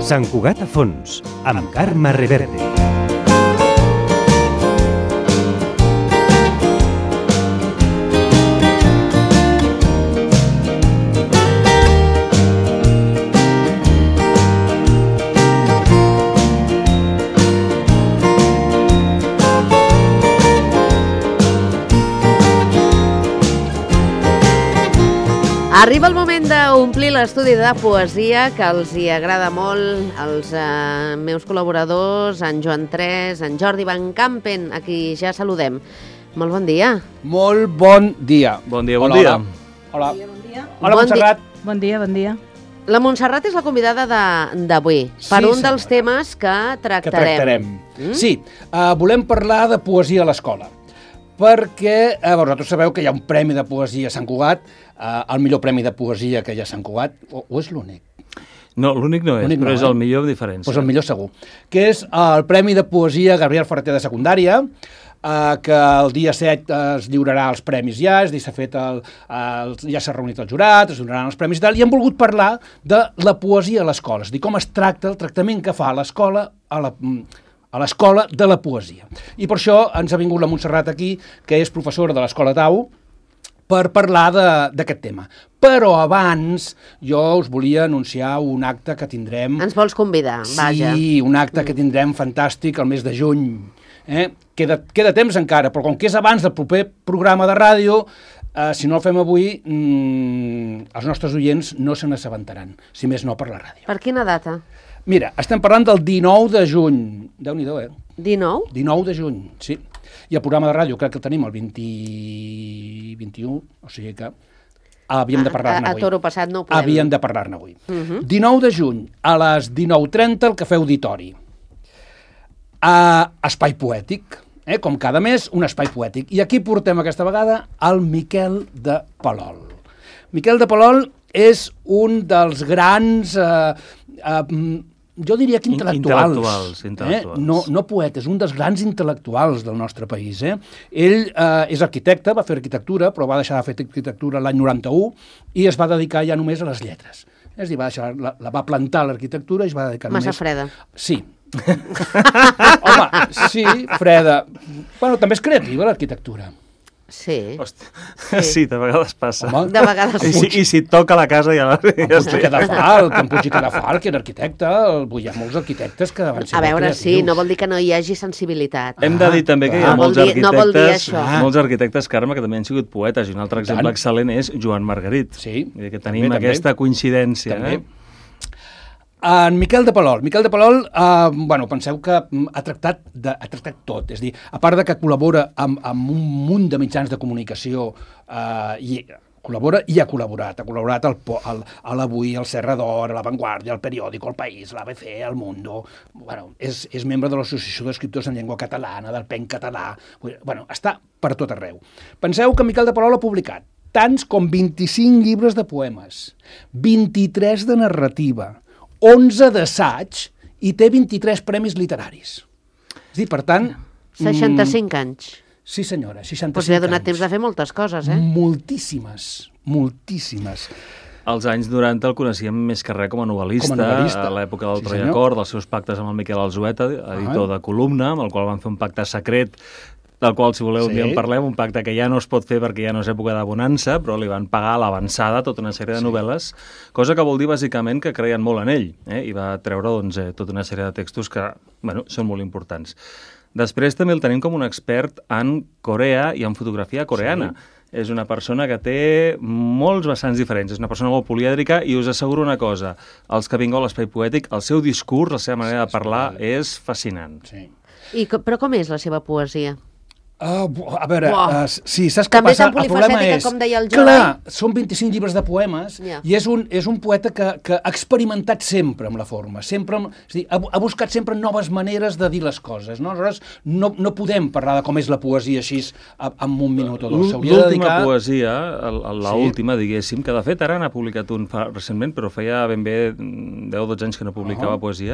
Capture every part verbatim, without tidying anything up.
Sant Cugat a fons, amb Carme Reverte. Arriba el moment d'omplir l'estudi de poesia, que els hi agrada molt als eh, meus col·laboradors, en Joan Tres, en Jordi Van Campen, a qui ja saludem. Molt bon dia. Molt bon dia. Bon dia, bon hola, dia. Hola. Bon dia, bon dia. Hola, Bon Montserrat. Bon dia, bon dia. La Montserrat és la convidada de- d'avui, per Sí, un dels senyora. temes que tractarem. Que tractarem. Mm? Sí, uh, volem parlar de poesia a l'escola, perquè uh, vosaltres sabeu que hi ha un premi de poesia a Sant Cugat, uh, el millor premi de poesia que hi ha a Sant Cugat, o, o és l'únic? No, l'únic no és, L'únic però no, és eh? el millor amb diferència. Doncs el millor segur, que és el Premi de Poesia Gabriel Ferreter de Secundària, eh, que el dia set es lliurarà els premis ja, és a dir, s'ha fet el, el, ja s'ha reunit el jurat, es donaran els premis i tal, i hem volgut parlar de la poesia a l'escola, és a dir, com es tracta el tractament que fa l'escola a la a l'escola de la poesia. I per això ens ha vingut la Montserrat aquí, que és professora de l'Escola Tau, per parlar d'aquest tema. Però abans jo us volia anunciar un acte que tindrem... Ens vols convidar, vaja. Sí, un acte que tindrem fantàstic el mes de juny. Eh? Queda, queda temps encara, però com que és abans del proper programa de ràdio, eh, si no el fem avui, mmm, els nostres oients no se n'assabentaran, si més no per la ràdio. Per quina data? Mira, estem parlant del dinou de juny. Déu-n'hi-do, eh? dinou? dinou de juny, sí. I el programa de ràdio crec que el tenim el vint, vint-i-u, o sigui que havíem de parlar-ne A, a, avui. a toro passat no ho podem. Havíem de parlar-ne avui. Uh -huh. dinou de juny, a les dinou trenta, al Cafè Auditori. A Espai Poètic, eh? Com cada mes, un espai poètic. I aquí portem aquesta vegada el Miquel de Palol. Miquel de Palol és un dels grans... Eh, eh, jo diria que intel·lectuals. Intel·lectuals, intel·lectuals. Eh? No, no poetes, un dels grans intel·lectuals del nostre país. Eh? Ell eh, és arquitecte, va fer arquitectura, però va deixar de fer arquitectura l'any noranta-u i es va dedicar ja només a les lletres. És a dir, va deixar, la, la va plantar l'arquitectura i es va dedicar Massa només... freda. Sí. Home, sí, freda. Bueno, també és creativa l'arquitectura. Sí. Hosti. Sí, de vegades passa. Home, De vegades I si, I si et toca la casa ja, ja en Puig Cadafal, que en Puig Cadafal, que era arquitecte, hi ha molts arquitectes que van ser A veure, molt sí, creatius. no vol dir que no hi hagi sensibilitat. Hem de dir també que hi ha Ah, molts vol dir- no vol dir arquitectes, això. molts arquitectes, Carme, que també han sigut poetes. I un altre exemple tant. excel·lent és Joan Margarit. Sí, Vull dir que tenim també, també. aquesta coincidència. També. Eh? En Miquel de Palol. Miquel de Palol, eh, bueno, penseu que mm, ha tractat, de, ha tractat tot. És a dir, a part de que col·labora amb, amb un munt de mitjans de comunicació eh, i col·labora i ha col·laborat. Ha col·laborat al, Po- al, a l'Avui, al Serra d'Or, a La Vanguardia, al Periòdico, al País, l'A B C, al Mundo. Bueno, és, és membre de l'Associació d'Escriptors en Llengua Catalana, del P E N català. Vull dir, bueno, està per tot arreu. Penseu que Miquel de Palol ha publicat tants com vint-i-cinc llibres de poemes, vint-i-tres de narrativa, onze d'assaig i té vint-i-tres premis literaris. És a dir, per tant... seixanta-cinc anys. Mm, sí, senyora, seixanta-cinc Doncs li ha donat anys. temps de fer moltes coses, eh? Moltíssimes, moltíssimes. Als anys noranta el coneixíem més que res com a novel·lista, Com a novel·lista. a l'època del Sí, sí, senyor. Troiacord, dels seus pactes amb el Miquel Alzueta, editor Ah. de Columna, amb el qual van fer un pacte secret, del qual, si voleu, Sí. un dia en parlem, un pacte que ja no es pot fer perquè ja no és època de bonança, però li van pagar a l'avançada tota una sèrie de Sí. novel·les, cosa que vol dir, bàsicament, que creien molt en ell, eh? I va treure, doncs, eh, tota una sèrie de textos que, bueno, són molt importants. Després també el tenim com un expert en Corea i en fotografia coreana. Sí. És una persona que té molts vessants diferents, és una persona molt polièdrica i us asseguro una cosa, els que vingueu a l'Espai Poètic, el seu discurs, la seva manera de parlar és fascinant. Sí. I, co- però com és la seva poesia? Uh, a veure, Uah. uh, sí, saps què També passa? tan El problema polifacètica és... com deia el Jordi. Clar, són vint-i-cinc llibres de poemes Ja. i és un, és un poeta que, que ha experimentat sempre amb la forma, sempre amb, és a dir, ha, ha buscat sempre noves maneres de dir les coses, no? Aleshores, no, no podem parlar de com és la poesia així a- en un minut o dos. S'hauria de L'última dedicar... poesia, l'última, Sí. diguéssim, que de fet ara n'ha publicat un fa, recentment, però feia ben bé deu o dotze anys que no publicava Ah. poesia,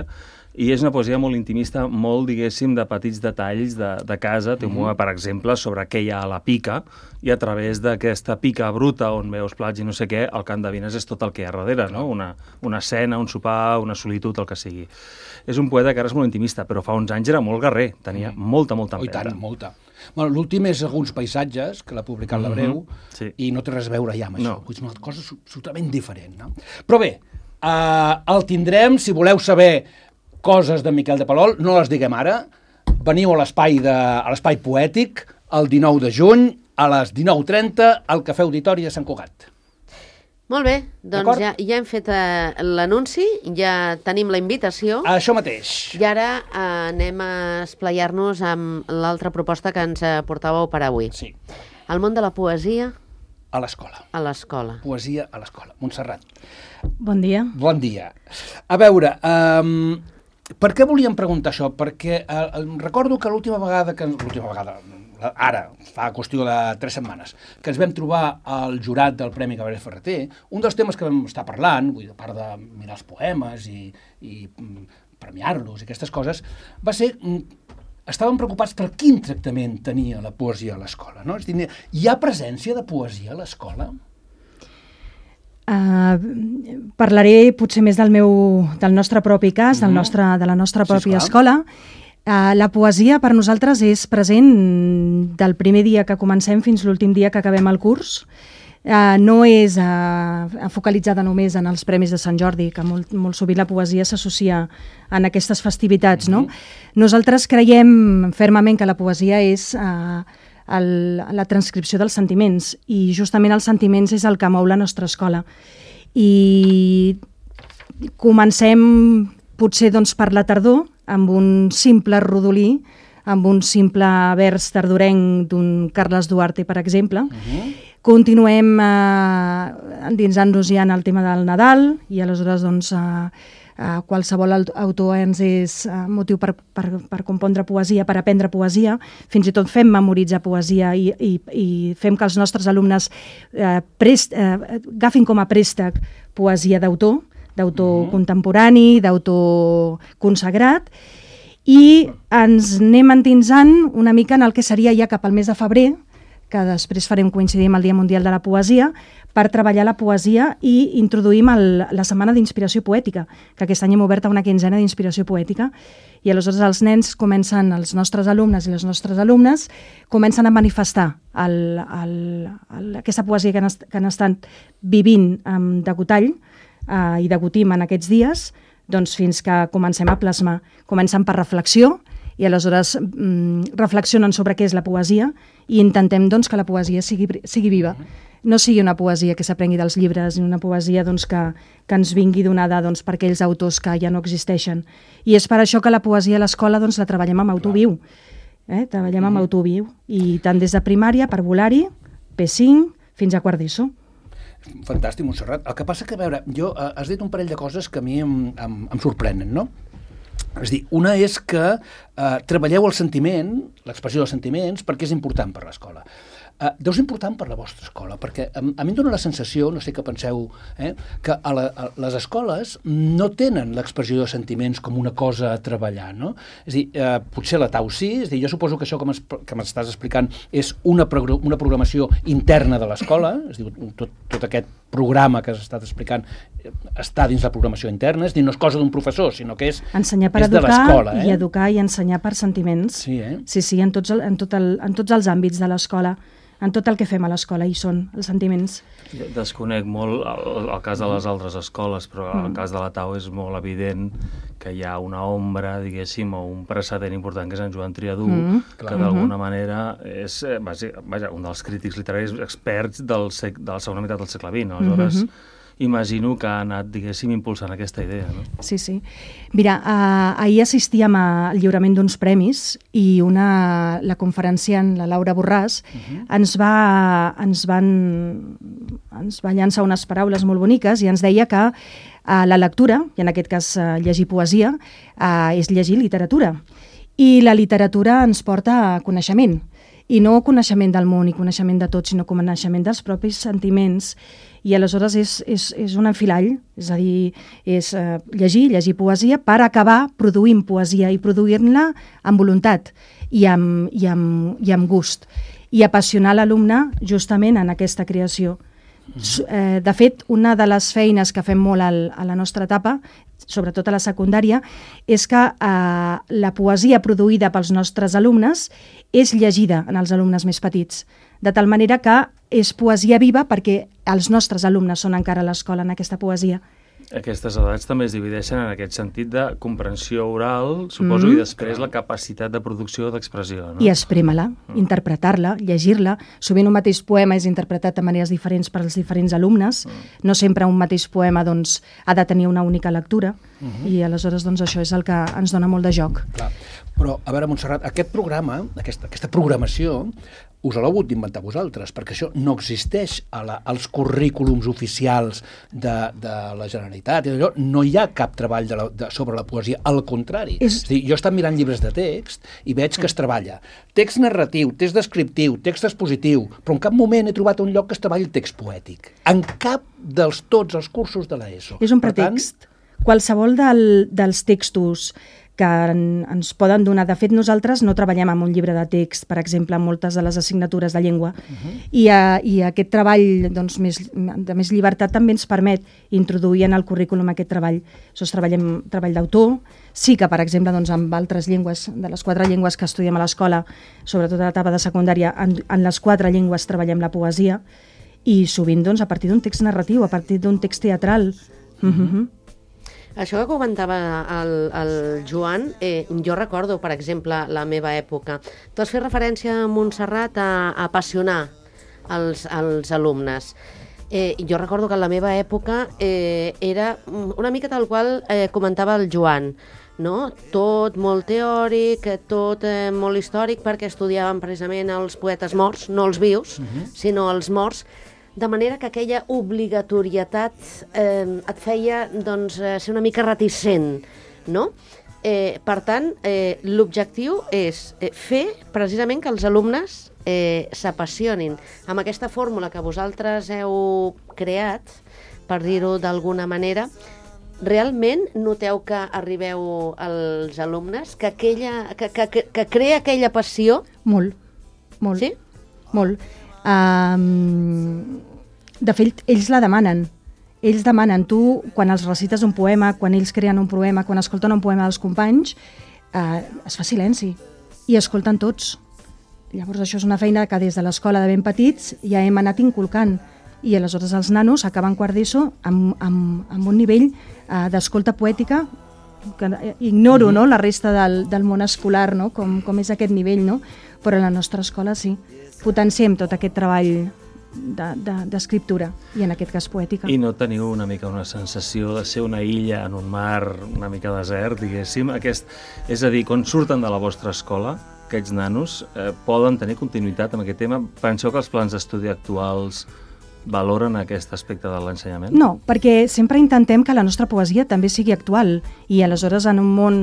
I és una poesia molt intimista, molt, diguéssim, de petits detalls de, de casa. Té un moment, per exemple, sobre què hi ha a la pica, i a través d'aquesta pica bruta on veus plats i no sé què, el que endevines és tot el que hi ha darrere, no? Una, una escena, un sopar, una solitud, el que sigui. És un poeta que ara és molt intimista, però fa uns anys era molt guerrer, tenia mm. molta, molta empenta. Oh, i tant, molta. Bueno, l'últim és alguns paisatges, que l'ha publicat l'Hebreu, mm-hmm. sí. i no té res a veure ja amb això. No. És una cosa absolutament diferent. No? Però bé, uh, el tindrem, si voleu saber coses de Miquel de Palol, no les diguem ara. Veniu a l'espai de, a l'espai poètic el dinou de juny a les dinou trenta al Cafè Auditori de Sant Cugat. Molt bé, doncs ja, ja hem fet eh, l'anunci, ja tenim la invitació. Això mateix. I ara eh, anem a esplaiar-nos amb l'altra proposta que ens portàveu per avui. Sí. El món de la poesia... A l'escola. A l'escola. Poesia a l'escola. Montserrat. Bon dia. Bon dia. A veure, um, per què volíem preguntar això? Perquè uh, recordo que l'última vegada, que l'última vegada, ara, fa qüestió de tres setmanes, que ens vam trobar al jurat del Premi Cabaret Ferreter, un dels temes que vam estar parlant, vull dir, a part de mirar els poemes i, i premiar-los i aquestes coses, va ser... Estàvem preocupats per quin tractament tenia la poesia a l'escola. No? És dir, hi ha presència de poesia a l'escola? Uh, parlaré potser més del, meu, del nostre propi cas, mm-hmm. del nostre, de la nostra pròpia sí, escola. Uh, la poesia per nosaltres és present del primer dia que comencem fins l'últim dia que acabem el curs. Uh, no és uh, focalitzada només en els Premis de Sant Jordi, que molt, molt sovint la poesia s'associa en aquestes festivitats. No? Mm-hmm. Nosaltres creiem fermament que la poesia és uh, el, la transcripció dels sentiments, i justament els sentiments és el que mou la nostra escola. I comencem potser doncs, per la tardor, amb un simple rodolí, amb un simple vers tardorenc d'un Carles Duarte, per exemple. Uh-huh. Continuem eh, endinsant-nos ja en el tema del Nadal, i aleshores doncs, eh, eh, qualsevol autor ens és eh, motiu per, per, per compondre poesia, per aprendre poesia. Fins i tot fem memoritzar poesia i, i, i fem que els nostres alumnes eh, prest, eh, agafin com a préstec poesia d'autor, d'autor uh-huh. contemporani, d'autor consagrat, i ens anem endinsant una mica en el que seria ja cap al mes de febrer, que després farem coincidir amb el Dia Mundial de la Poesia, per treballar la poesia, i introduïm el, la Setmana d'Inspiració Poètica, que aquest any hem obert una quinzena d'inspiració poètica, i aleshores els nens comencen, els nostres alumnes i les nostres alumnes, comencen a manifestar el, el, el, aquesta poesia que han, est que han estat vivint um, de Gotall uh, i degutim en aquests dies, doncs fins que comencem a plasmar. Comencen per reflexió, i aleshores mm, reflexionen sobre què és la poesia, i intentem doncs, que la poesia sigui, sigui viva. No sigui una poesia que s'aprengui dels llibres, ni una poesia doncs, que, que ens vingui donada doncs, per aquells autors que ja no existeixen. I és per això que la poesia a l'escola doncs, la treballem amb autor viu. Eh? Treballem amb autor viu, i tant des de primària, parvulari, P cinc, fins a quart d'ESO. Fantàstic, Montserrat. El que passa que, a veure, jo eh, has dit un parell de coses que a mi em, em, em sorprenen, no? És dir, una és que eh, treballeu el sentiment, l'expressió dels sentiments, perquè és important per l'escola. Uh, deu ser important per la vostra escola, perquè a, a mi em dóna la sensació, no sé què penseu, eh, que a, la, a les escoles no tenen l'expressió de sentiments com una cosa a treballar, no? És a dir, uh, potser la T A U sí, és a dir, jo suposo que això que m'estàs explicant és una, progr una programació interna de l'escola, és a dir, tot, tot aquest programa que has estat explicant està dins la programació interna, és a dir, no és cosa d'un professor, sinó que és, ensenyar per és educar, de l'escola. Eh? I educar i ensenyar per sentiments. Sí, eh? Sí, sí, en tots, el, en, tot el, en tots els àmbits de l'escola. En tot el que fem a l'escola hi són els sentiments. Desconec molt el, el cas de les altres escoles, però mm. el cas de la T A U és molt evident que hi ha una ombra, diguéssim, o un precedent important, que és en Joan Triadú, mm. que d'alguna mm-hmm. manera és vaja, un dels crítics literaris experts del sec, de la segona meitat del segle vint. Aleshores, mm-hmm. imagino que ha anat, diguéssim, impulsant aquesta idea. No? Sí, sí. Mira, uh, ahir assistíem al lliurament d'uns premis, i una, la conferenciant, la Laura Borràs, uh-huh. ens, va, ens, van, ens va llançar unes paraules molt boniques, i ens deia que uh, la lectura, i en aquest cas uh, llegir poesia, uh, és llegir literatura. I la literatura ens porta a coneixement. i no coneixement del món i coneixement de tot, sinó coneixement dels propis sentiments. I aleshores és, és, és un enfilall, és a dir, és eh, llegir, llegir poesia per acabar produint poesia i produir-la amb voluntat i amb, i, amb, i amb gust. I apassionar l'alumne justament en aquesta creació. Eh, de fet, una de les feines que fem molt al, a la nostra etapa, sobretot a la secundària, és que eh, la poesia produïda pels nostres alumnes és llegida en els alumnes més petits, de tal manera que és poesia viva perquè els nostres alumnes són encara a l'escola en aquesta poesia. Aquestes edats també es divideixen en aquest sentit de comprensió oral, suposo, mm. i després la capacitat de producció o d'expressió, no? I esprémer-la, mm. interpretar-la, llegir-la. Sovint un mateix poema és interpretat de maneres diferents per als diferents alumnes. Mm. No sempre un mateix poema doncs, ha de tenir una única lectura, mm-hmm. i aleshores doncs, això és el que ens dona molt de joc. Clar. Però, a veure, Montserrat, aquest programa, aquesta, aquesta programació, us l'heu hagut d'inventar vosaltres, perquè això no existeix a la, als currículums oficials de, de la Generalitat. I allò, no hi ha cap treball de la, de, sobre la poesia, al contrari. És... És dir, jo he estat mirant llibres de text i veig que es treballa text narratiu, text descriptiu, text expositiu, però en cap moment he trobat un lloc que es treballi el text poètic. En cap dels tots els cursos de l'ESO. És un pretext. Tant... Qualsevol del, dels textos que en, ens poden donar. De fet, nosaltres no treballem amb un llibre de text, per exemple, en moltes de les assignatures de llengua. Uh-huh. I, uh, I aquest treball doncs, més, de més llibertat també ens permet introduir en el currículum aquest treball. Nosaltres treballem treball d'autor. Sí que, per exemple, doncs, amb altres llengües, de les quatre llengües que estudiem a l'escola, sobretot a l'etapa de secundària, en, en les quatre llengües treballem la poesia, i sovint doncs, a partir d'un text narratiu, a partir d'un text teatral. Uh-huh. Uh-huh. Això que comentava el, el Joan, eh, jo recordo, per exemple, la meva època. Tu has fet referència a Montserrat a, a apassionar els, els alumnes. Eh, jo recordo que en la meva època eh, era una mica tal qual eh, comentava el Joan, no? Tot molt teòric, tot eh, molt històric, perquè estudiàvem precisament els poetes morts, no els vius, uh-huh. sinó els morts, de manera que aquella obligatorietat eh, et feia doncs, ser una mica reticent, no? Eh, per tant, eh, l'objectiu és eh, fer precisament que els alumnes eh, s'apassionin amb aquesta fórmula que vosaltres heu creat, per dir-ho d'alguna manera. Realment noteu que arribeu als alumnes, que, aquella, que, que, que, que crea aquella passió? Molt, molt, sí? molt. Um, de fet, ells la demanen. Ells demanen. Tu, quan els recites un poema, quan ells creen un poema, quan escolten un poema dels companys, uh, es fa silenci i escolten tots. Llavors això és una feina que des de l'escola de ben petits ja hem anat inculcant, i aleshores els nanos acaben quart d'ESO amb, amb, amb un nivell uh, d'escolta poètica que ignoro, mm-hmm. no?, la resta del, del món escolar, no?, com, com és aquest nivell, no? Però a la nostra escola sí. Potenciem tot aquest treball d'escriptura, de, de, i en aquest cas poètica. I no teniu una mica una sensació de ser una illa en un mar una mica desert, diguéssim? Aquest, és a dir, quan surten de la vostra escola, aquests nanos eh, poden tenir continuïtat amb aquest tema? Penseu que els plans d'estudi actuals valoren aquest aspecte de l'ensenyament? No, perquè sempre intentem que la nostra poesia també sigui actual, i aleshores en un món,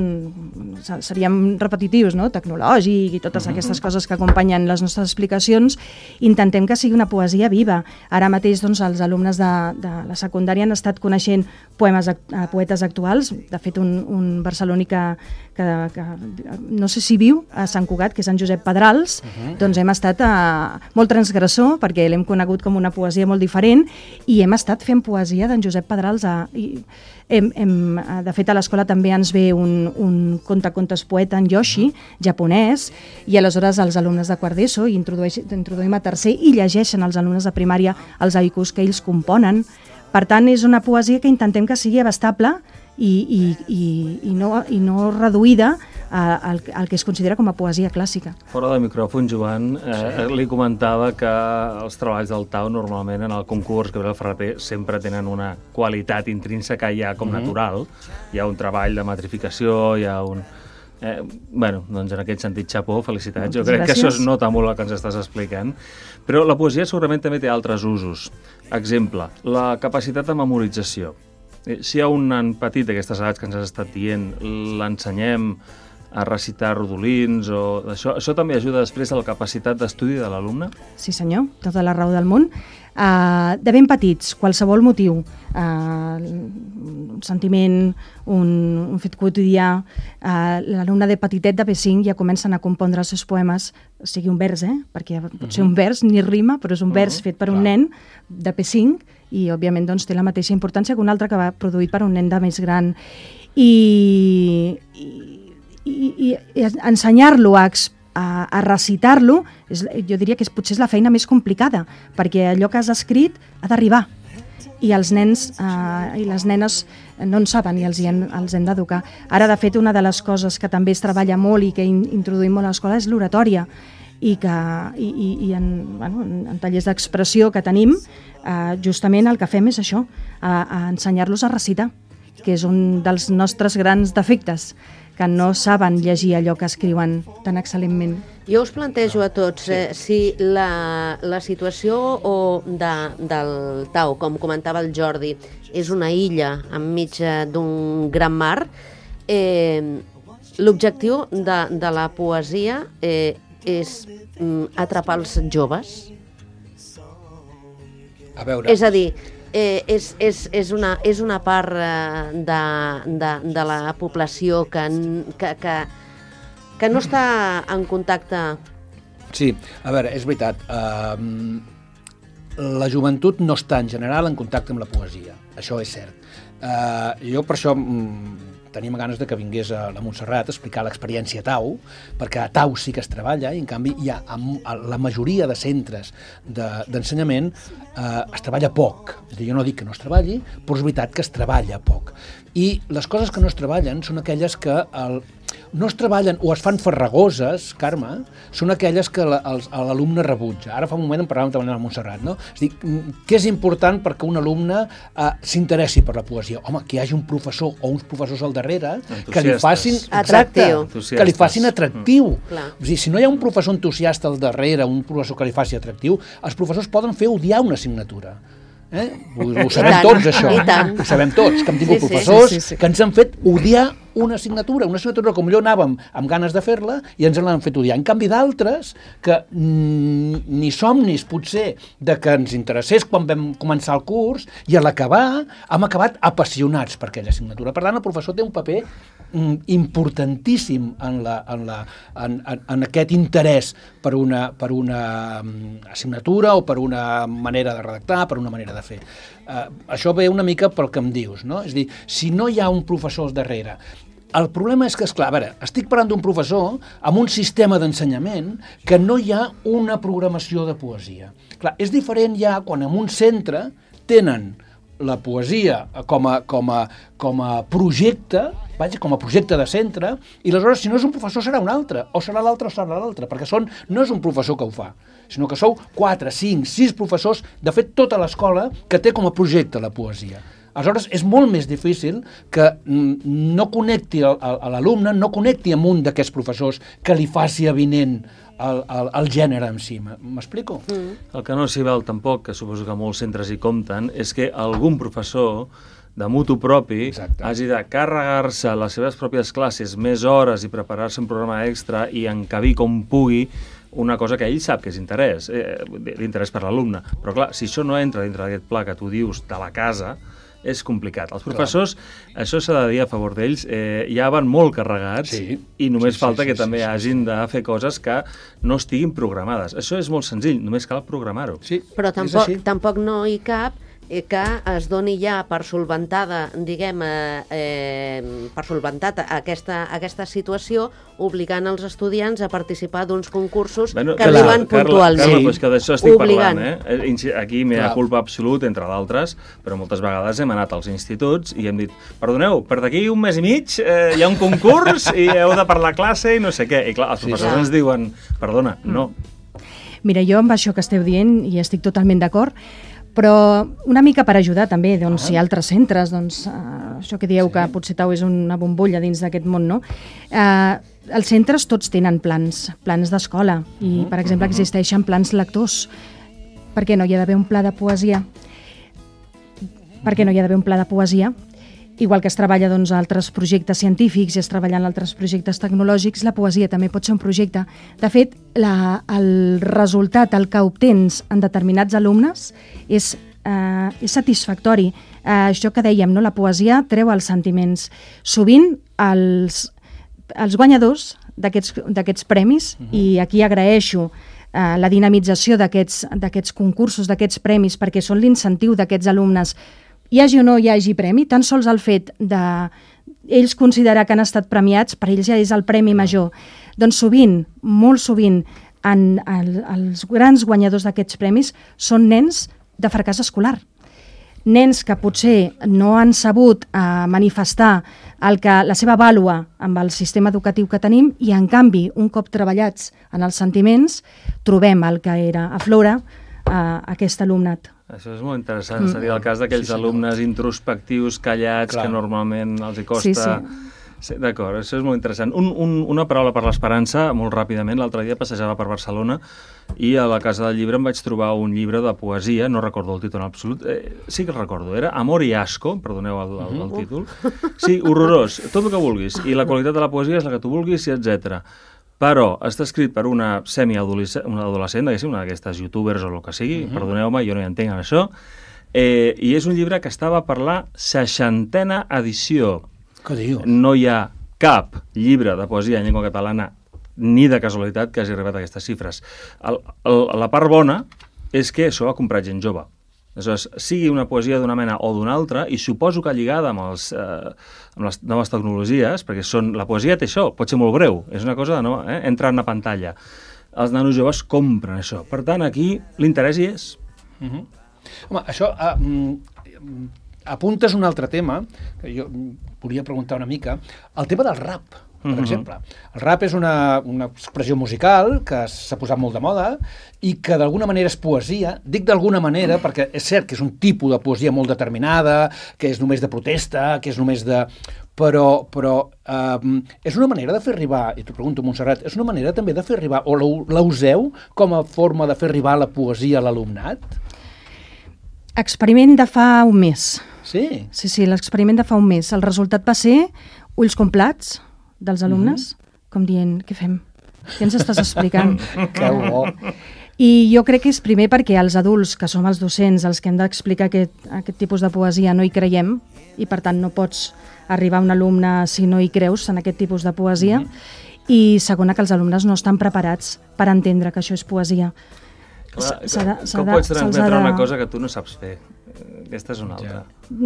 seríem repetitius, no?, tecnològic i totes aquestes coses que acompanyen les nostres explicacions, intentem que sigui una poesia viva. Ara mateix doncs, els alumnes de, de la secundària han estat coneixent poemes, poetes actuals. De fet, un, un barceloní que, que, que no sé si viu a Sant Cugat, que és en Josep Pedrals, uh-huh. doncs hem estat a, molt transgressor, perquè l'hem conegut com una poesia molt diferent, i hem estat fent poesia d'en Josep Pedrals. A, i hem, hem, de fet, a l'escola també ens ve un, un contacontes poeta, en Yoshi, japonès, i aleshores els alumnes de quart d'ESO introduïm a tercer i llegeixen als alumnes de primària els haikus que ells componen. Per tant, és una poesia que intentem que sigui abastable i, i, i, i, no, i no reduïda al, al que es considera com a poesia clàssica. Fora de micròfon, Joan, eh, sí. li comentava que els treballs del Tau normalment en el concurs Gabriel Ferrater sempre tenen una qualitat intrínseca ja com mm-hmm. natural. Hi ha un treball de metrificació, hi ha un... Eh, bueno, doncs en aquest sentit, xapó, felicitats. Moltes jo crec gràcies. Que això es nota molt el que ens estàs explicant. Però la poesia segurament també té altres usos. Exemple, la capacitat de memorització. Si hi ha un nen petit d'aquestes edats que ens has estat dient, l'ensenyem a recitar rodolins o això, això també ajuda després a la capacitat d'estudi de l'alumne? Sí senyor, tota la raó del món. Uh, de ben petits, qualsevol motiu, uh, un sentiment, un, un fet quotidià, uh, l'alumne de petitet de P cinc ja comencen a compondre els seus poemes, sigui un vers, eh? perquè pot ser un vers, ni rima, però és un vers fet per un nen de P cinc i òbviament doncs, té la mateixa importància que un altre que va produït per un nen de més gran. I, i, i, i ensenyar-lo a, a, a recitar-lo, jo diria que és, potser és la feina més complicada, perquè allò que has escrit ha d'arribar. I els nens eh, i les nenes no en saben i els, hi hem, els hem d'educar. Ara, de fet, una de les coses que també es treballa molt i que in, introduïm molt a l'escola és l'oratòria, i, que, i, i, i en, bueno, en tallers d'expressió que tenim, eh, justament el que fem és això, a, a ensenyar-los a recitar, que és un dels nostres grans defectes, que no saben llegir allò que escriuen tan excel·lentment. Jo us plantejo a tots, eh, si la, la situació o de, del Tau, com comentava el Jordi, és una illa enmig d'un gran mar, eh, l'objectiu de, de la poesia eh, és mm, atrapar els joves? A veure... És a dir, eh, és, és, és, una, és una part eh, de, de, de la població que, que, que, que no està en contacte... Sí, a veure, és veritat. Uh, la joventut no està en general en contacte amb la poesia, això és cert. Uh, jo per això... Mm, tenim ganes de que vingués a la Montserrat a explicar l'experiència Tau, perquè a Tau sí que es treballa i en canvi hi ha a la majoria de centres d'ensenyament eh, es treballa poc. És a dir, jo no dic que no es treballi, però és veritat que es treballa poc. I les coses que no es treballen són aquelles que el, no es treballen o es fan farragoses, Carme, són aquelles que l'alumne rebutja. Ara fa un moment en parlàvem també amb la Montserrat, no? És a dir, què és important perquè un alumne eh, s'interessi per la poesia? Home, que hi hagi un professor o uns professors al darrere que li facin, exacte, que li facin atractiu. Mm. És a dir, si no hi ha un professor entusiasta al darrere, un professor que li faci atractiu, els professors poden fer odiar una assignatura. Eh? Ho, ho sabem tots, això. Ho sabem tots, que hem tingut sí, professors sí, sí, sí. que ens han fet odiar una assignatura, una assignatura com millor anàvem amb ganes de fer-la i ens l'han fet odiar. En canvi d'altres que mm, ni somnis potser de que ens interessés quan vam començar el curs i a l'acabar hem acabat apassionats per aquella assignatura. Per tant, el professor té un paper mm, importantíssim en, la, en, la, en, en, en aquest interès per una, per una assignatura o per una manera de redactar, per una manera de fer. Uh, això ve una mica pel que em dius, no? És a dir, si no hi ha un professor al darrere. El problema és que, esclar, a veure, estic parlant d'un professor amb un sistema d'ensenyament que no hi ha una programació de poesia. Clar, és diferent ja quan en un centre tenen la poesia com a, com a, com a projecte, vaja, com a projecte de centre, i aleshores, si no és un professor, serà un altre, o serà l'altre o serà l'altre, perquè són, no és un professor que ho fa, sinó que sou quatre, cinc, sis professors, de fet, tota l'escola que té com a projecte la poesia. Aleshores, és molt més difícil que no connecti a l'alumne, no connecti amb un d'aquests professors que li faci avinent el, el, el gènere en si. M'explico? Mm. El que no s'hi val tampoc, que suposo que molts centres hi compten, és que algun professor de mutu propi Exacte. hagi de carregar-se les seves pròpies classes més hores i preparar-se un programa extra i encabir com pugui una cosa que ell sap que és interès, eh, l'interès per l'alumne. Però clar, si això no entra dintre d'aquest pla que tu dius de la casa, és complicat. Els professors, Clar. això s'ha de dir a favor d'ells, eh, ja van molt carregats sí. i només sí, falta sí, que sí, també sí, hagin sí. de fer coses que no estiguin programades. Això és molt senzill, només cal programar-ho. Sí, però tampoc, tampoc no hi cap que es doni ja per solventada, diguem, eh, eh, per solventada aquesta, aquesta situació, obligant els estudiants a participar d'uns concursos bueno, que clar, arriben puntualment. Carla, Carla, pues que d'això estic obligant. parlant, eh? Aquí m'hi ha culpa absolut, entre d'altres, però moltes vegades hem anat als instituts i hem dit, perdoneu, per d'aquí un mes i mig eh, hi ha un concurs i heu de parlar a classe i no sé què. I clar, els professors sí, ens diuen, perdona, no. Mira, jo amb això que esteu dient hi estic totalment d'acord, però una mica per ajudar també, doncs, ah. si altres centres, doncs, uh, això que dieu sí. que potser Tau és una bombolla dins d'aquest món, no? Uh, els centres tots tenen plans, plans d'escola, i, uh -huh. per exemple, existeixen plans lectors. Per què no hi ha d'haver un pla de poesia? Per què no hi ha d'haver un pla de poesia? igual que es treballa doncs, altres projectes científics i es treballa en altres projectes tecnològics, la poesia també pot ser un projecte. De fet, la, el resultat, el que obtens en determinats alumnes és, eh, és satisfactori. Eh, això que dèiem, no? La poesia treu els sentiments. Sovint els, els guanyadors d'aquests premis, uh-huh. i aquí agraeixo eh, la dinamització d'aquests concursos, d'aquests premis, perquè són l'incentiu d'aquests alumnes. Hi hagi o no hi hagi premi, tan sols el fet de ells considerar que han estat premiats, per ells ja és el premi major. Doncs sovint, molt sovint, en, en, els grans guanyadors d'aquests premis són nens de fracàs escolar. Nens que potser no han sabut eh, manifestar el que, la seva vàlua amb el sistema educatiu que tenim i, en canvi, un cop treballats en els sentiments, trobem el que era aflora a aquest alumnat. Això és molt interessant. Mm. Seria el cas d'aquells sí, alumnes introspectius, callats, Clar. que normalment els hi costa... Sí, sí. Sí, d'acord, això és molt interessant. Un, un, una paraula per l'esperança, molt ràpidament. L'altre dia passejava per Barcelona i a la Casa del Llibre em vaig trobar un llibre de poesia, no recordo el títol en absolut, eh, sí que el recordo, era Amor i Asco, perdoneu el, el, el títol. Sí, horrorós, tot el que vulguis. I la qualitat de la poesia és la que tu vulguis, etcètera. Però està escrit per una semi-adolescent, una adolescent, una d'aquestes youtubers o el que sigui, uh -huh. perdoneu-me, jo no hi entenc en això, eh, i és un llibre que estava per la seixantena edició. Què dius? No hi ha cap llibre de poesia en llengua catalana, ni de casualitat, que hagi arribat a aquestes xifres. El, el, la part bona és que això ho ha comprat gent jove. Aleshores, sigui una poesia d'una mena o d'una altra, i suposo que lligada amb, els, eh, amb les noves tecnologies, perquè són, la poesia té això, pot ser molt breu, és una cosa de no, eh, entra en la pantalla. Els nanos joves compren això. Per tant, aquí l'interès hi és. Uh -huh. Home, això... Uh, apuntes un altre tema, que jo volia preguntar una mica, el tema del rap, per uh-huh. exemple. El rap és una, una expressió musical que s'ha posat molt de moda i que d'alguna manera és poesia. Dic d'alguna manera perquè és cert que és un tipus de poesia molt determinada, que és només de protesta, que és només de... Però, però eh, és una manera de fer arribar, i t'ho pregunto, Montserrat, és una manera també de fer arribar, o la useu com a forma de fer arribar la poesia a l'alumnat? Experiment de fa un mes. Sí? Sí, sí, l'experiment de fa un mes. El resultat va ser ulls com plats dels alumnes, mm-hmm. com dient, què fem? Què ens estàs explicant? Que bo! I jo crec que és primer perquè els adults, que som els docents, els que hem d'explicar aquest, aquest tipus de poesia, no hi creiem, i per tant no pots arribar a un alumne si no hi creus en aquest tipus de poesia. Mm-hmm. I segona, que els alumnes no estan preparats per entendre que això és poesia. Clar, com de, pots transmetre de... una cosa que tu no saps fer? Aquesta és una altra.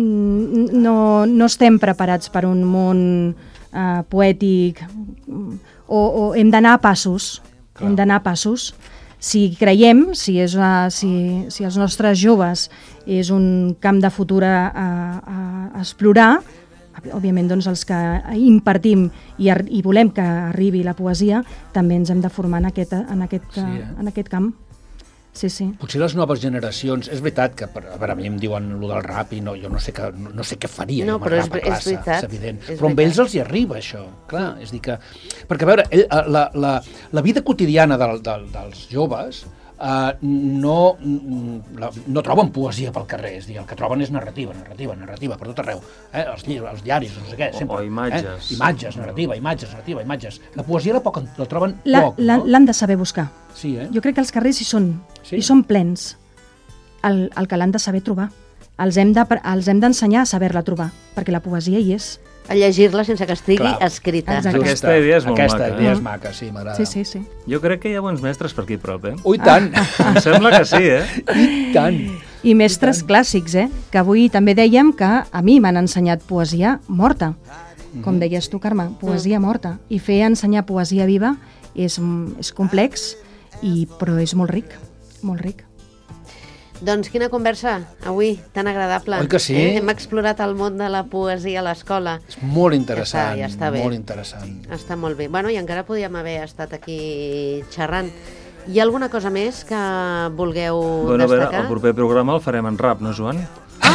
No, no estem preparats per un món uh, poètic, o, o hem d'anar a passos. Clar. Hem d'anar a passos. Si creiem, si, és una, si, si els nostres joves és un camp de futur a, a, a explorar, òbviament doncs, els que impartim i, i volem que arribi la poesia, també ens hem de formar en aquest, en aquest, sí, eh? en aquest camp. Sí, sí. Potser les noves generacions, és veritat que, a veure, a mi em diuen allò del rap i no, jo no sé, que, no, no sé què faria no, amb el rap a classe, és, veritat, és evident. És però veritat. amb ells els hi arriba això, clar, és dir que... Perquè, a veure, ell, la, la, la vida quotidiana del, del, dels joves uh, no, la, no troben poesia pel carrer, és dir, el que troben és narrativa, narrativa, narrativa, per tot arreu, eh? els, els diaris, no sé què, sempre. O, o imatges. Eh? Imatges, narrativa, imatges, narrativa, imatges. La poesia la, poc, la troben la, poc, no? L'han de saber buscar. Sí, eh? Jo crec que els carrers hi són, sí? hi són plens. El, el que l'han de saber trobar. Els hem de, els hem d'ensenyar a saber-la trobar, perquè la poesia hi és. A llegir-la sense que estigui Clar. escrita. Exacte. Aquesta idea és molt Aquesta maca. Aquesta idea eh? és maca, sí, m'agrada. Sí, sí, sí. Jo crec que hi ha bons mestres per aquí prop, eh? Ui, tant! Em sembla que sí, eh? I tant! I mestres I clàssics, eh? Que avui també dèiem que a mi m'han ensenyat poesia morta. Com deies tu, Carme, poesia morta. I fer ensenyar poesia viva és, és complex, i, però és molt ric, molt ric. Doncs quina conversa, avui, tan agradable. Oi que sí? Eh? Hem explorat el món de la poesia a l'escola. És molt interessant, ja està, ja està bé. molt interessant. Està molt bé. Bueno, i encara podíem haver estat aquí xerrant. Hi ha alguna cosa més que vulgueu bueno, destacar? A veure, el proper programa el farem en rap, no, Joan? Ah!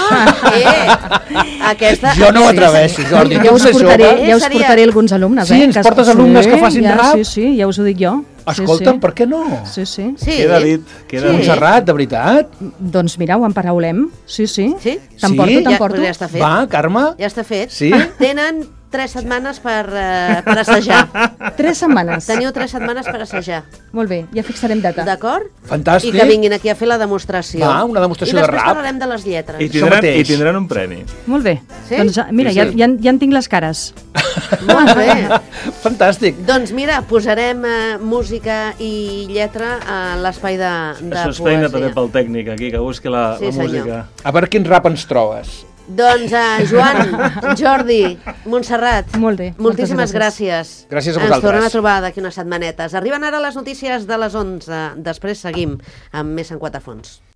eh, aquesta... Jo no ho atreveixo, Jordi. Ja us Tu ets portaré, jove. ja us Seria- portaré alguns alumnes, Sí, eh? ens portes alumnes que facin ja, rap? Sí, sí, ja us ho dic jo. Escolta'm, sí, per què no? sí. Sí, sí. Sí. Queda dit, queda Sí. dit. Montserrat, de veritat? Doncs mira, ho emparaulem. Sí, sí. Sí? T'emporto, Sí? t'emporto. Ja, ja està fet. Va, Carme? Ja està fet. Sí? Tenen tres setmanes per, uh, per assajar. Tres setmanes. Teniu tres setmanes per assajar. Molt bé, ja fixarem data. D'acord? Fantàstic. I que vinguin aquí a fer la demostració. Va, una demostració I de després rap. parlarem de les lletres. I Això tindran, mateix. I tindran un premi. Molt bé. Sí? Doncs ja- mira, Sí, ja, sí. ja, ja en tinc les cares. Molt bé. Fantàstic. Doncs mira, posarem uh, música i lletra a l'espai de, de Això és feina poesia. també pel tècnic aquí, que busqui la, Sí, la senyor. música. A veure quin rap ens trobes. Doncs uh, Joan, Jordi, Montserrat, Molt bé, moltes moltíssimes gràcies. Gràcies a Ens vosaltres. tornem a trobar d'aquí unes setmanetes. Arriben ara les notícies de les onze. Després seguim amb més en Quatre Fons.